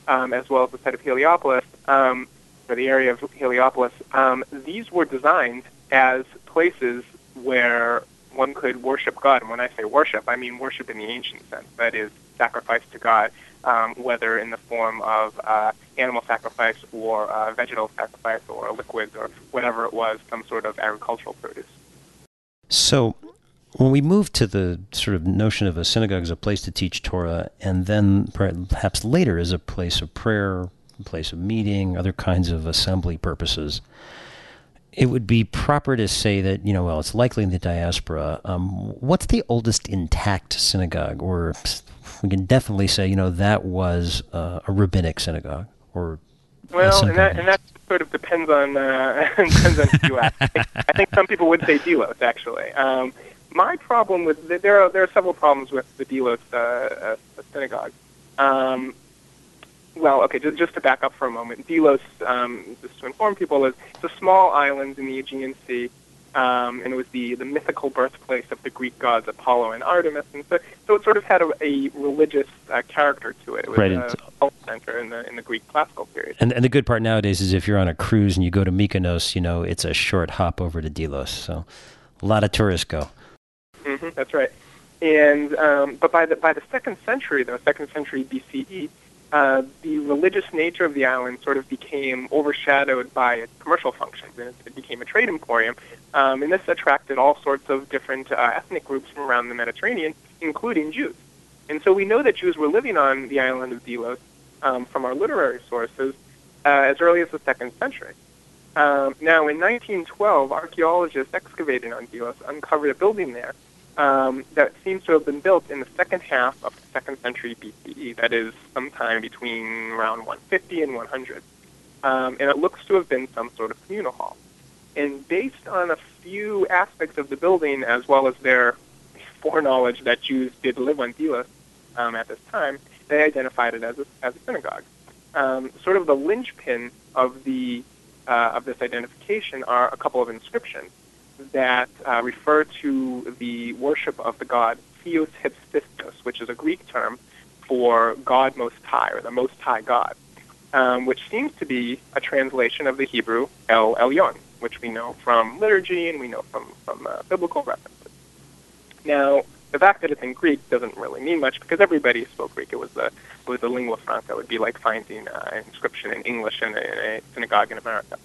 as well as the site of Heliopolis, or the area of Heliopolis, these were designed as places where one could worship God. And when I say worship, I mean worship in the ancient sense. That is, sacrifice to God, whether in the form of animal sacrifice or vegetal sacrifice or liquids or whatever it was, some sort of agricultural produce. So when we move to the sort of notion of a synagogue as a place to teach Torah, and then perhaps later as a place of prayer, a place of meeting, other kinds of assembly purposes, it would be proper to say that, well, it's likely in the diaspora. What's the oldest intact synagogue? Or we can definitely say, that was a rabbinic synagogue. Or well, and that sort of depends on who you ask. I think some people would say Delos, actually. My problem with there are several problems with the Delos synagogue. Well, okay, just to back up for a moment, Delos, just to inform people, it's a small island in the Aegean Sea, and it was the mythical birthplace of the Greek gods Apollo and Artemis, and so it sort of had a religious character to it. It was a cult center in the Greek classical period. And the good part nowadays is if you're on a cruise and you go to Mykonos, it's a short hop over to Delos, so a lot of tourists go. Mm-hmm, that's right. And but by the second century BCE, the religious nature of the island sort of became overshadowed by its commercial functions, and it became a trade emporium. And this attracted all sorts of different ethnic groups from around the Mediterranean, including Jews. And so we know that Jews were living on the island of Delos from our literary sources as early as the 2nd century. Now, in 1912, archaeologists excavating on Delos uncovered a building there that seems to have been built in the second half of the 2nd century BCE, that is, sometime between around 150 and 100. And it looks to have been some sort of communal hall. And based on a few aspects of the building, as well as their foreknowledge that Jews did live on Delos at this time, they identified it as a synagogue. Sort of the linchpin of this identification are a couple of inscriptions that refer to the worship of the god Theos Hypsistos, which is a Greek term for God Most High, or the Most High God, which seems to be a translation of the Hebrew El Elyon, which we know from liturgy and we know from biblical references. Now, the fact that it's in Greek doesn't really mean much because everybody spoke Greek. It was the lingua franca. It would be like finding an inscription in English in a synagogue in America.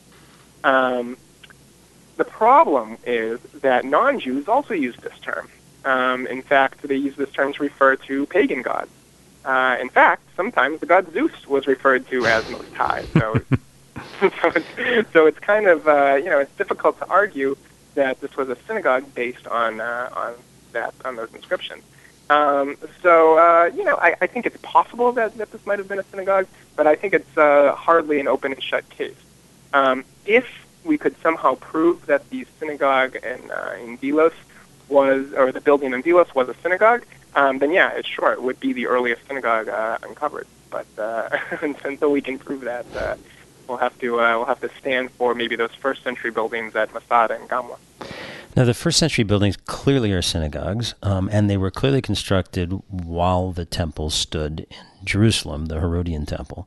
The problem is that non-Jews also use this term. In fact, they use this term to refer to pagan gods. In fact, sometimes the god Zeus was referred to as Most High. So it's kind of it's difficult to argue that this was a synagogue based on those inscriptions. I think it's possible that this might have been a synagogue, but I think it's hardly an open and shut case. If we could somehow prove that the synagogue in Delos or the building in Delos was a synagogue, then yeah, it would be the earliest synagogue uncovered. But until we can prove that, we'll have to stand for maybe those first century buildings at Masada and Gamla. Now, the first century buildings clearly are synagogues, and they were clearly constructed while the temple stood in Jerusalem, the Herodian temple.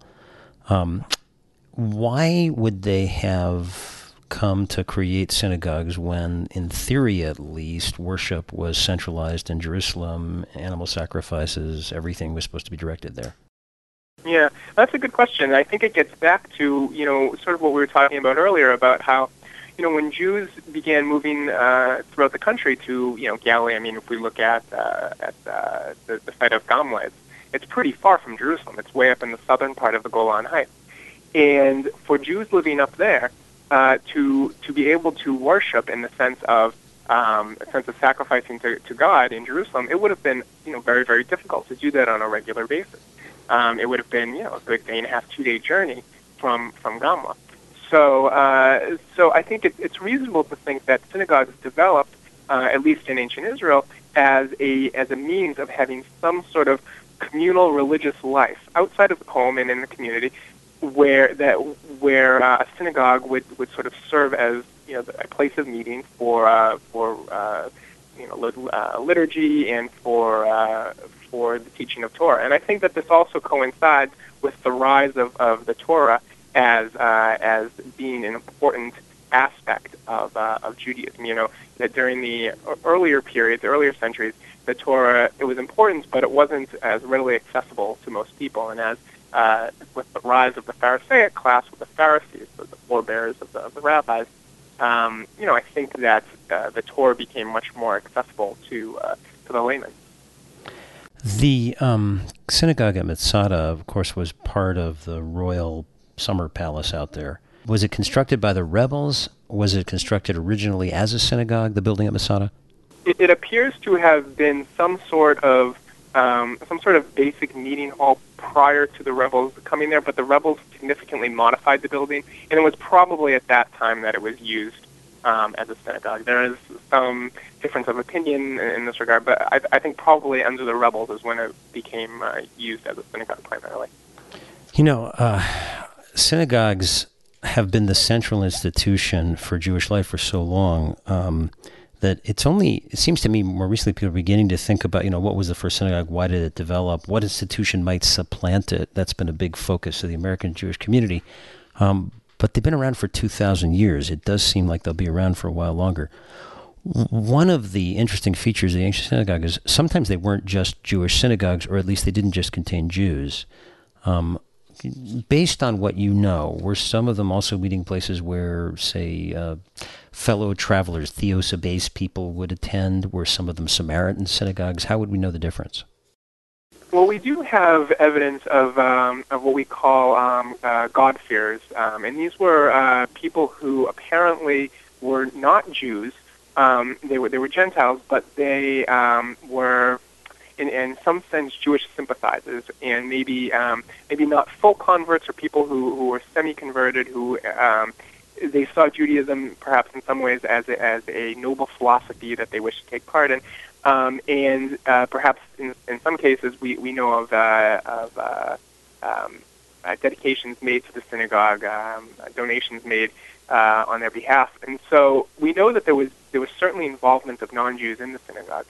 Why would they have come to create synagogues when, in theory at least, worship was centralized in Jerusalem, animal sacrifices, everything was supposed to be directed there? Yeah, that's a good question. I think it gets back to, sort of what we were talking about earlier about how, when Jews began moving throughout the country to, Galilee, I mean, if we look at the site of Gamla, it's pretty far from Jerusalem. It's way up in the southern part of the Golan Heights. And for Jews living up there, to be able to worship in the sense of sacrificing to God in Jerusalem, it would have been very, very difficult to do that on a regular basis. It would have been a good 1.5, 2-day journey from Gamla. So I think it's reasonable to think that synagogues developed, at least in ancient Israel, as a means of having some sort of communal religious life outside of the home and in the community, where a synagogue would sort of serve as a place of meeting for liturgy and for the teaching of Torah. And I think that this also coincides with the rise of the Torah as being an important aspect of Judaism. You know, that during the earlier periods, the earlier centuries, the Torah, it was important, but it wasn't as readily accessible to most people. And as with the rise of the Pharisaic class, with the Pharisees, the forebears of the rabbis, you know, I think that the Torah became much more accessible to the layman. The synagogue at Masada, of course, was part of the royal summer palace out there. Was it constructed by the rebels? Was it constructed originally as a synagogue, the building at Masada? It appears to have been some sort of basic meeting hall prior to the rebels coming there, but the rebels significantly modified the building, and it was probably at that time that it was used as a synagogue. There is some difference of opinion in this regard, but I think probably under the rebels is when it became used as a synagogue primarily. You know, synagogues have been the central institution for Jewish life for so long that it seems to me more recently people are beginning to think about, you know, what was the first synagogue, why did it develop, what institution might supplant it. That's been a big focus of the American Jewish community. But they've been around for 2,000 years. It does seem like they'll be around for a while longer. One of the interesting features of the ancient synagogue is sometimes they weren't just Jewish synagogues, or at least they didn't just contain Jews. Based on what you know, were some of them also meeting places where, say, fellow travelers, Theos-based people would attend? Were some of them Samaritan synagogues? How would we know the difference? Well, we do have evidence of what we call God-fearers, and these were people who apparently were not Jews. They were Gentiles, but they were, in some sense, Jewish sympathizers, and maybe not full converts, or people who were semi-converted, who they saw Judaism perhaps in some ways as a noble philosophy that they wished to take part in. And perhaps in some cases we know of dedications made to the synagogue, donations made on their behalf, and so we know that there was certainly involvement of non-Jews in the synagogue.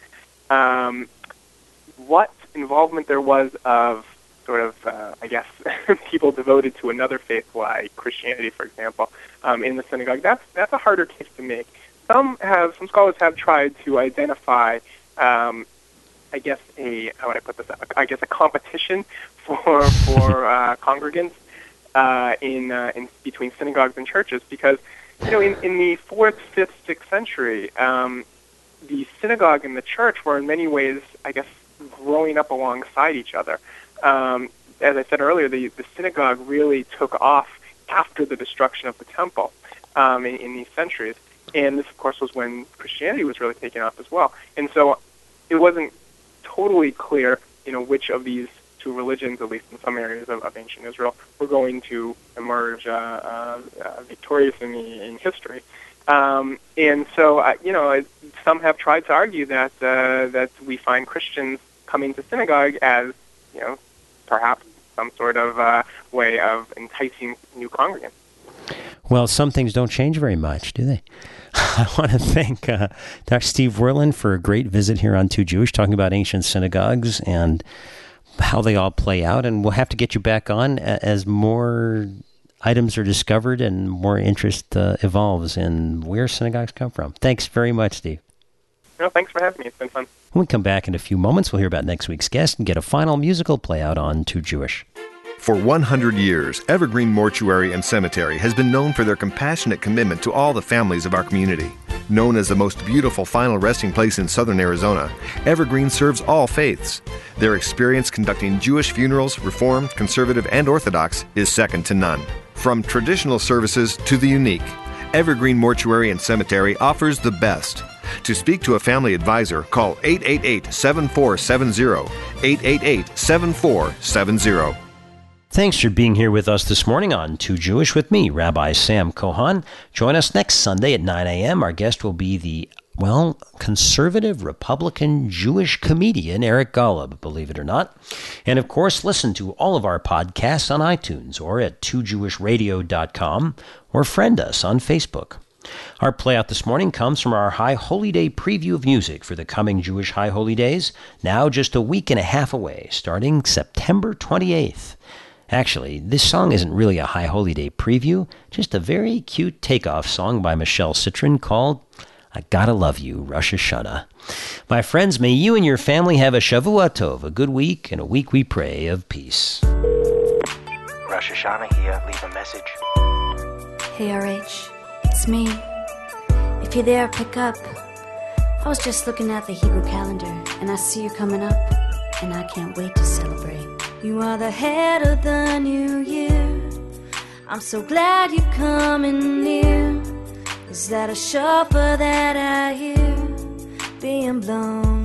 What involvement there was of sort of, I guess, people devoted to another faith, like Christianity, for example, in the synagogue, that's a harder case to make. Some scholars have tried to identify, I guess how would I put this? I guess a competition for congregants in between synagogues and churches, because you know in the 4th, 5th, 6th century, the synagogue and the church were in many ways, I guess, growing up alongside each other. As I said earlier, the synagogue really took off after the destruction of the temple in these centuries. And this, of course, was when Christianity was really taking off as well. And so it wasn't totally clear, you know, which of these two religions, at least in some areas of ancient Israel, were going to emerge victorious in history. And so, you know, some have tried to argue that that we find Christians coming to synagogue as, you know, perhaps some sort of way of enticing new congregants. Well, some things don't change very much, do they? I want to thank Dr. Steve Werlein for a great visit here on Too Jewish, talking about ancient synagogues and how they all play out. And we'll have to get you back on as more items are discovered and more interest evolves in where synagogues come from. Thanks very much, Steve. No, thanks for having me. It's been fun. When we come back in a few moments, we'll hear about next week's guest and get a final musical play out on Too Jewish. For 100 years, Evergreen Mortuary and Cemetery has been known for their compassionate commitment to all the families of our community. Known as the most beautiful final resting place in southern Arizona, Evergreen serves all faiths. Their experience conducting Jewish funerals, Reformed, Conservative, and Orthodox, is second to none. From traditional services to the unique, Evergreen Mortuary and Cemetery offers the best. To speak to a family advisor, call 888-7470, 888-7470. Thanks for being here with us this morning on Too Jewish with me, Rabbi Sam Kohan. Join us next Sunday at 9 a.m. Our guest will be the, conservative Republican Jewish comedian Eric Golub, believe it or not. And of course, listen to all of our podcasts on iTunes or at twojewishradio.com or friend us on Facebook. Our play out this morning comes from our High Holy Day preview of music for the coming Jewish High Holy Days, now just a week and a half away, starting September 28th. Actually, this song isn't really a High Holy Day preview, just a very cute takeoff song by Michelle Citron called I Gotta Love You, Rosh Hashanah. My friends, may you and your family have a Shavua Tov, a good week, and a week we pray of peace. Rosh Hashanah here, leave a message. Hey RH, it's me. If you're there, pick up. I was just looking at the Hebrew calendar, and I see you coming up, and I can't wait to celebrate. You are the head of the new year. I'm so glad you're coming near. Is that a shofar that I hear being blown?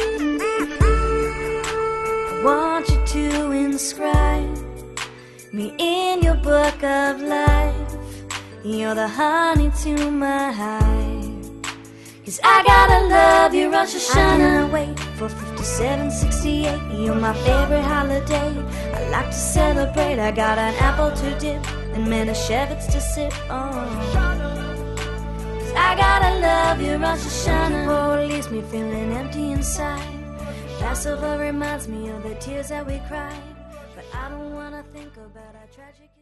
I want you to inscribe me in your book of life. You're the honey to my hive. 'Cause I gotta love you, Rosh Hashanah. I can't wait for 5768. You're my favorite holiday. I like to celebrate. I got an apple to dip and Manischewitz to sip on. I gotta love you, Rosh Hashanah. Oh, leaves me feeling empty inside. Passover reminds me of the tears that we cried. But I don't wanna think about our tragic